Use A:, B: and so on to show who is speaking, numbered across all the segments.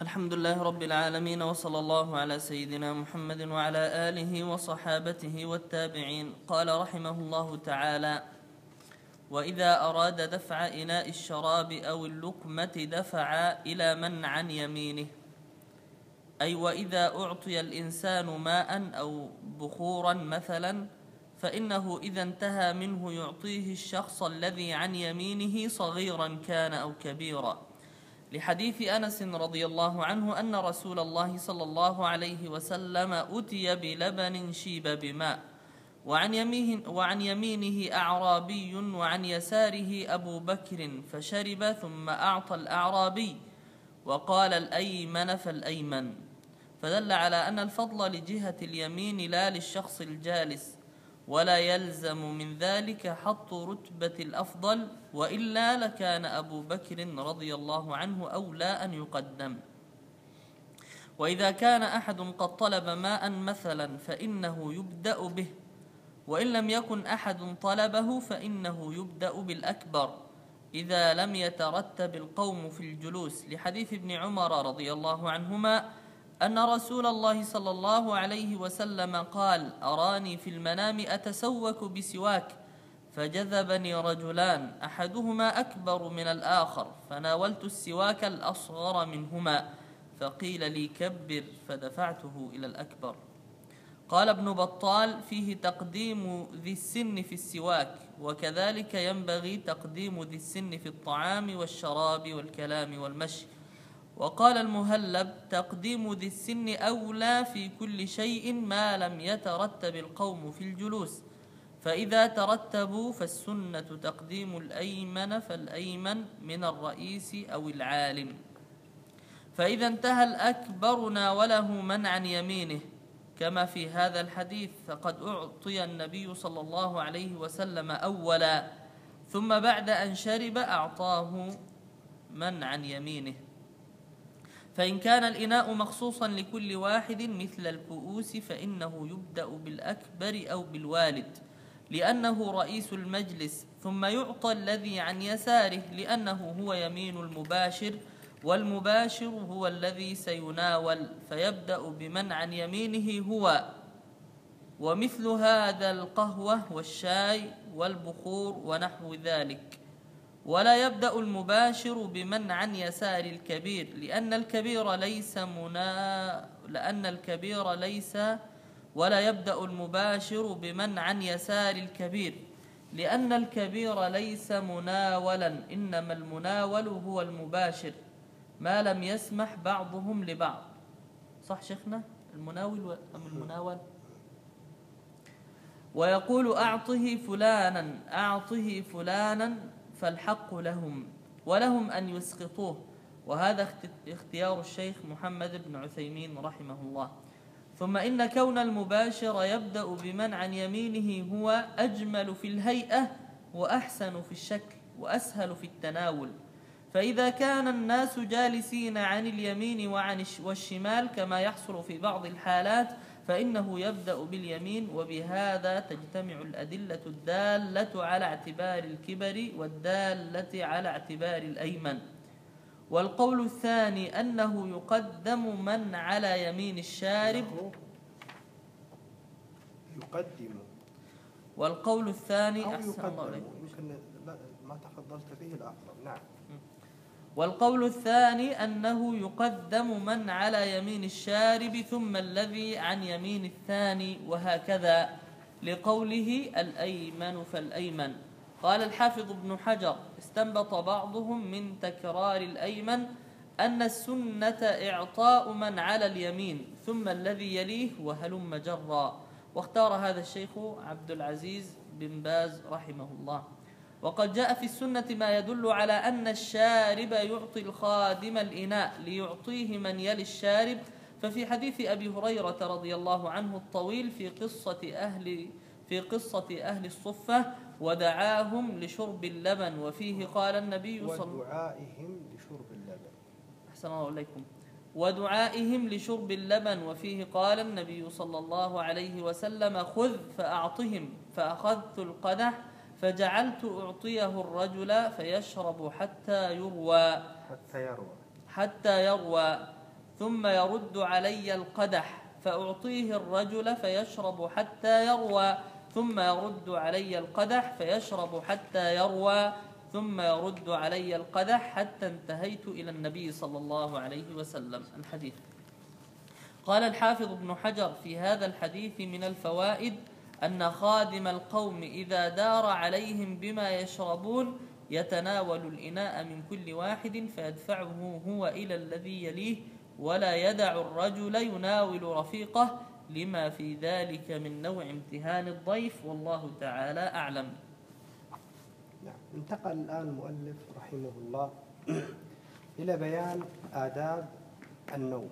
A: الحمد لله رب العالمين، وصلى الله على سيدنا محمد وعلى آله وصحابته والتابعين. قال رحمه الله تعالى: وإذا أراد دفع إناء الشراب أو اللقمة دفع إلى من عن يمينه، أي وإذا أعطي الإنسان ماء أو بخورا مثلا، فإنه إذا انتهى منه يعطيه الشخص الذي عن يمينه صغيرا كان أو كبيرا، لحديث أنس رضي الله عنه أن رسول الله صلى الله عليه وسلم أتي بلبن شيب بماء، وعن يمينه أعرابي وعن يساره أبو بكر، فشرب ثم أعطى الأعرابي وقال الأيمن فالأيمن، فدل على أن الفضل لجهة اليمين لا للشخص الجالس، ولا يلزم من ذلك حط رتبة الأفضل، وإلا لكان أبو بكر رضي الله عنه أولى أن يقدم. وإذا كان أحد قد طلب ماء مثلا فإنه يبدأ به، وإن لم يكن أحد طلبه فإنه يبدأ بالأكبر إذا لم يترتب القوم في الجلوس، لحديث ابن عمر رضي الله عنهما أن رسول الله صلى الله عليه وسلم قال: أراني في المنام أتسوك بسواك، فجذبني رجلان أحدهما أكبر من الآخر، فناولت السواك الأصغر منهما، فقيل لي كبر، فدفعته إلى الأكبر. قال ابن بطال: فيه تقديم ذي السن في السواك، وكذلك ينبغي تقديم ذي السن في الطعام والشراب والكلام والمشي. وقال المهلب: تقديم ذي السن أولى في كل شيء ما لم يترتب القوم في الجلوس، فإذا ترتبوا فالسنة تقديم الأيمن فالأيمن من الرئيس أو العالم. فإذا انتهى الأكبر ناوله من عن يمينه، كما في هذا الحديث، فقد أعطي النبي صلى الله عليه وسلم أولا، ثم بعد أن شرب أعطاه من عن يمينه. فإن كان الإناء مخصوصا لكل واحد مثل الكؤوس فإنه يبدأ بالأكبر أو بالوالد لأنه رئيس المجلس، ثم يعطى الذي عن يساره لأنه هو يمين المباشر، والمباشر هو الذي سيناول، فيبدأ بمن عن يمينه هو. ومثل هذا القهوة والشاي والبخور ونحو ذلك. ولا يبدأ المباشر بمن عن يسار الكبير ولا يبدأ المباشر بمن عن يسار الكبير لأن الكبير ليس مناولا، إنما المناول هو المباشر ما لم يسمح بعضهم لبعض. صح شيخنا؟ المناول أم المناول؟ ويقول: أعطه فلانا فالحق لهم، ولهم أن يسقطوه. وهذا اختيار الشيخ محمد بن عثيمين رحمه الله. ثم إن كون المباشر يبدأ بمن عن يمينه هو أجمل في الهيئة وأحسن في الشكل وأسهل في التناول، فإذا كان الناس جالسين عن اليمين والشمال كما يحصل في بعض الحالات فإنه يبدأ باليمين، وبهذا تجتمع الأدلة الدالة على اعتبار الكبر والدالة على اعتبار الأيمن. والقول الثاني أنه يقدم من على يمين الشارب. والقول الثاني أحسن الله عليكم،
B: يمكن ما تفضلت به الأقرب. نعم.
A: والقول الثاني أنه يقدم من على يمين الشارب ثم الذي عن يمين الثاني، وهكذا، لقوله الأيمن فالأيمن. قال الحافظ ابن حجر: استنبط بعضهم من تكرار الأيمن أن السنة إعطاء من على اليمين ثم الذي يليه وهلم جرا، واختار هذا الشيخ عبد العزيز بن باز رحمه الله. وقد جاء في السنة ما يدل على أن الشارب يعطي الخادم الإناء ليعطيه من يلي الشارب، ففي حديث أبي هريرة رضي الله عنه الطويل في قصة أهل الصفة: ودعاهم لشرب اللبن، وفيه قال النبي
B: ودعائهم لشرب اللبن.
A: أحسن الله إليكم. ودعائهم لشرب اللبن، وفيه قال النبي صلى الله عليه وسلم: خذ فأعطهم، فأخذت القدح فجعلت أعطيه الرجل فيشرب حتى يروى. ثم يرد علي القدح فأعطيه الرجل فيشرب حتى يروى ثم يرد علي القدح فيشرب حتى يروى ثم يرد علي القدح حتى انتهيت إلى النبي صلى الله عليه وسلم. الحديث. قال الحافظ ابن حجر في هذا الحديث من الفوائد أن خادم القوم إذا دار عليهم بما يشربون يتناول الإناء من كل واحد فيدفعه هو إلى الذي يليه ولا يدع الرجل يناول رفيقه لما في ذلك من نوع امتهان الضيف، والله تعالى أعلم.
B: نعم. انتقل الآن المؤلف رحمه الله إلى بيان آداب النوم،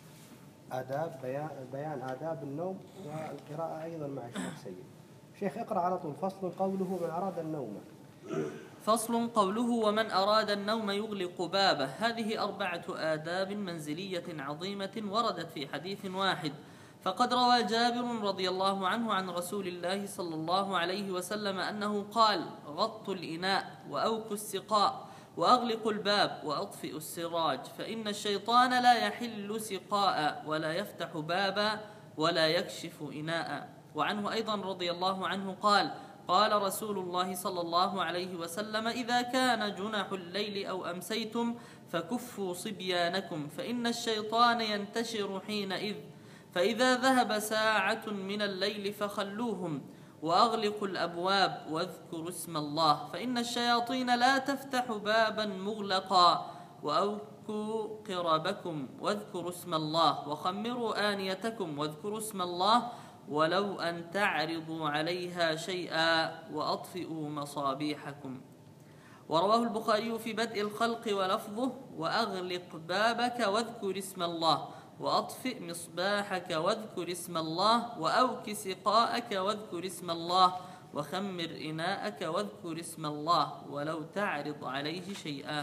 B: بيان آداب النوم والقراءة أيضا مع الشيخ سيد. شيخ اقرأ على طول. فصل قوله من أراد النوم.
A: فصل قوله ومن أراد النوم يغلق بابه. هذه 4 آداب منزلية عظيمة وردت في حديث واحد. فقد روى جابر رضي الله عنه عن رسول الله صلى الله عليه وسلم أنه قال: غطوا الإناء وأوكوا السقاء وأغلقوا الباب وأطفئوا السراج، فإن الشيطان لا يحل سقاء ولا يفتح بابا ولا يكشف إناء. وعنه أيضا رضي الله عنه قال: قال رسول الله صلى الله عليه وسلم: إذا كان جنح الليل أو أمسيتم فكفوا صبيانكم فإن الشيطان ينتشر حينئذ، فإذا ذهب ساعة من الليل فخلوهم وأغلقوا الأبواب واذكروا اسم الله، فإن الشياطين لا تفتح بابا مغلقا، وأوكوا قربكم واذكروا اسم الله، وخمروا آنيتكم واذكروا اسم الله، ولو أن تعرضوا عليها شيئا، وأطفئوا مصابيحكم. ورواه البخاري في بدء الخلق ولفظه: وأغلق بابك واذكر اسم الله، وأطفئ مصباحك واذكر اسم الله، وأوك سقاءك واذكر اسم الله، وخمر إناءك واذكر اسم الله، ولو تعرض عليه شيئا.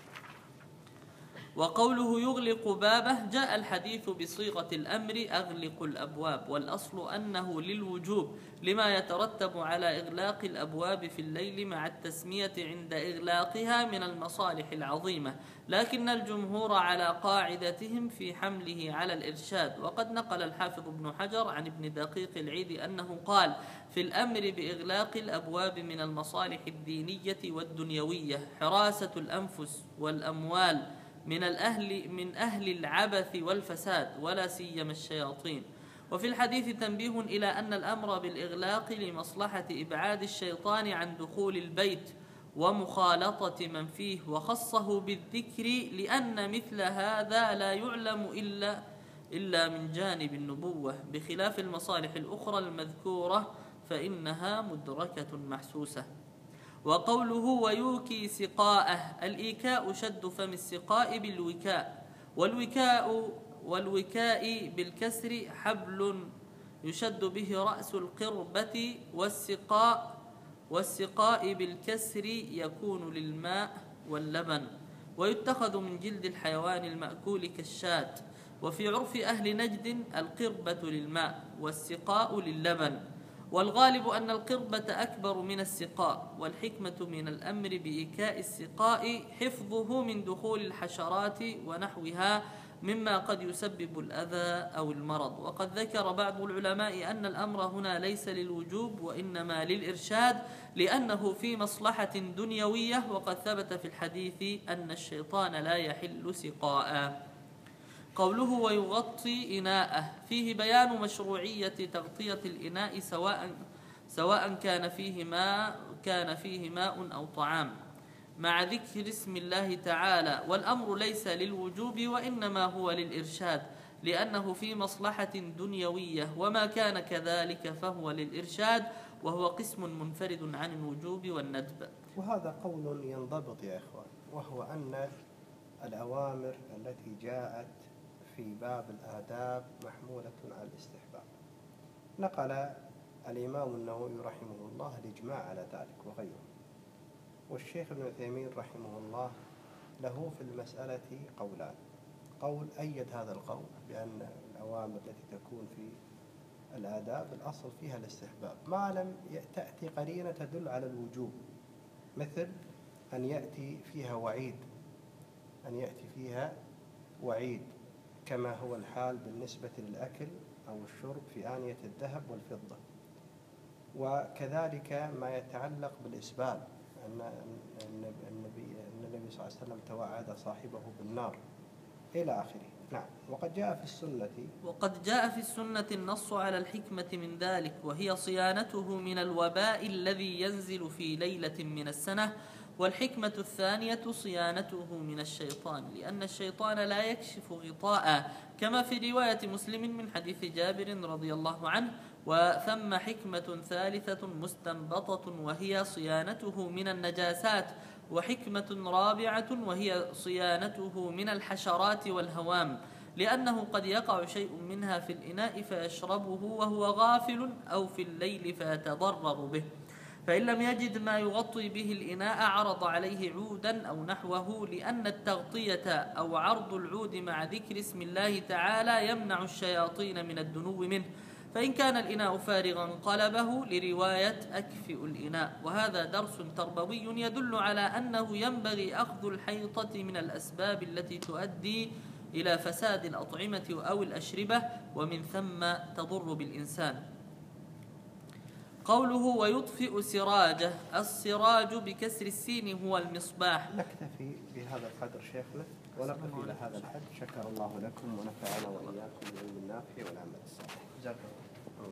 A: وقوله يغلق بابه جاء الحديث بصيغة الأمر: أغلق الأبواب، والأصل أنه للوجوب لما يترتب على إغلاق الأبواب في الليل مع التسمية عند إغلاقها من المصالح العظيمة، لكن الجمهور على قاعدتهم في حمله على الإرشاد. وقد نقل الحافظ ابن حجر عن ابن دقيق العيد أنه قال في الأمر بإغلاق الأبواب من المصالح الدينية والدنيوية حراسة الأنفس والأموال من أهل العبث والفساد، ولا سيما الشياطين. وفي الحديث تنبيه إلى أن الأمر بالإغلاق لمصلحة إبعاد الشيطان عن دخول البيت ومخالطة من فيه، وخصه بالذكر لأن مثل هذا لا يعلم إلا من جانب النبوة، بخلاف المصالح الأخرى المذكورة فإنها مدركة محسوسة. وقوله ويوكي سقاءه، الإيكاء شد فم السقاء بالوكاء، والوكاء بالكسر حبل يشد به رأس القربة، والسقاء بالكسر يكون للماء واللبن، ويتخذ من جلد الحيوان المأكول كالشاة. وفي عرف أهل نجد القربة للماء والسقاء للبن، والغالب أن القربة أكبر من السقاء، والحكمة من الأمر بإيكاء السقاء حفظه من دخول الحشرات ونحوها مما قد يسبب الأذى أو المرض. وقد ذكر بعض العلماء أن الأمر هنا ليس للوجوب وإنما للإرشاد، لأنه في مصلحة دنيوية، وقد ثبت في الحديث أن الشيطان لا يحل سقاء. قوله ويغطي إناءه فيه بيان مشروعية تغطية الإناء سواء كان فيه ماء أو طعام، مع ذكر اسم الله تعالى. والأمر ليس للوجوب وإنما هو للإرشاد، لأنه في مصلحة دنيوية، وما كان كذلك فهو للإرشاد، وهو قسم منفرد عن الوجوب والندب.
B: وهذا قول ينضبط يا إخوان، وهو أن الأوامر التي جاءت في باب الآداب محمولة على الاستحباب. نقل الإمام النووي رحمه الله الإجماع على ذلك وغيره، والشيخ ابن عثيمين رحمه الله له في المسألة قولان: قول أيد هذا القول بأن الأوامر التي تكون في الآداب الأصل فيها الاستحباب ما لم تأتي قرينة تدل على الوجوب، مثل أن يأتي فيها وعيد كما هو الحال بالنسبة للأكل أو الشرب في آنية الذهب والفضة. وكذلك ما يتعلق بالإسبال، أن النبي صلى الله عليه وسلم توعد صاحبه بالنار إلى آخره. نعم. وقد جاء في السنة
A: النص على الحكمة من ذلك، وهي صيانته من الوباء الذي ينزل في ليلة من السنة. والحكمة الثانية صيانته من الشيطان، لأن الشيطان لا يكشف غطاء، كما في رواية مسلم من حديث جابر رضي الله عنه. وثم حكمة ثالثة مستنبطة، وهي صيانته من النجاسات. وحكمة رابعة، وهي صيانته من الحشرات والهوام، لأنه قد يقع شيء منها في الإناء فيشربه وهو غافل، أو في الليل فيتضرر به، فإن لم يجد ما يغطي به الإناء عرض عليه عودا أو نحوه، لأن التغطية أو عرض العود مع ذكر اسم الله تعالى يمنع الشياطين من الدنو منه. فإن كان الإناء فارغا قلبه، لرواية أكفئ الإناء. وهذا درس تربوي يدل على أنه ينبغي أخذ الحيطة من الأسباب التي تؤدي إلى فساد الأطعمة أو الأشربة، ومن ثم تضر بالإنسان. قوله ويطفئ سراجه، السراج بكسر السين هو المصباح.
B: نكتفي بهذا القدر شيخنا، ونقف إلى هذا الحد. شكر الله لكم ونفعنا وإياكم بالعلم النافع والعمل الصالح. جزاكم الله.